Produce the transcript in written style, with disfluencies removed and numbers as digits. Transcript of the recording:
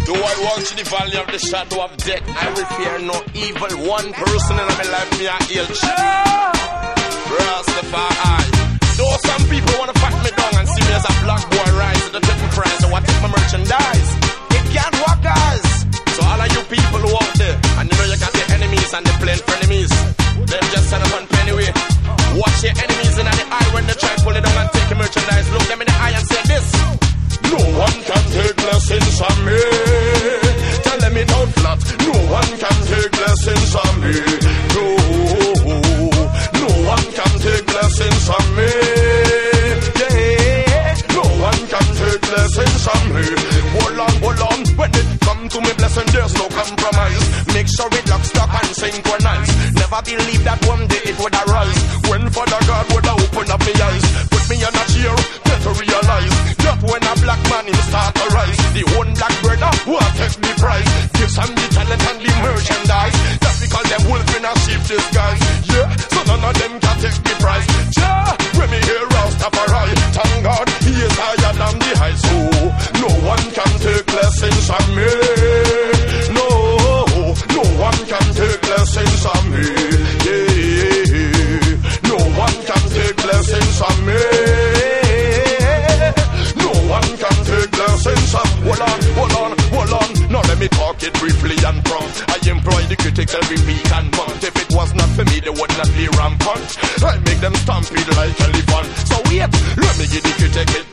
Do I walk to the valley of the shadow of death? I will fear no evil. One person in my life, me a ill. Rastafari. Though some people wanna pat me down and see me as a black boy rise to the different price, so I take my merchandise. It can't work, guys. So all of you people who out there, and you know you got the enemies and the plain frenemies, them just set up on pennyway. Watch your enemies in the eye when they try to pull it down and take your merchandise. Look them in the eye and say this: no one can take blessings from me. Tell them it out flat. No one can take blessings from me. No one can take blessings from me. Yeah, no one can take blessings from me. Hold on. When it come to me blessing, there's no compromise. Make sure it lock, stock and synchronize. Never believe that one day it would arise. When Father God would open up my eyes, put me on a chair, get to realize that when a black man him start to rise, the one black brother will take the prize. Give some the talent and the merchandise. That's because them wolf in a sheep disguise. Yeah, so none of them can take the prize. Yeah, when me hear Rastafari, thank God he is higher than the high. So no one can take blessings from me. No one can take blessings from me. Yeah, no one can take blessings from me. No one can take blessings from me. Hold on. Now let me talk it briefly and prompt. I employ the critics every week and month. If it was not for me, they would not be rampant. I make them stampede like elephant. So wait, let me give the critic it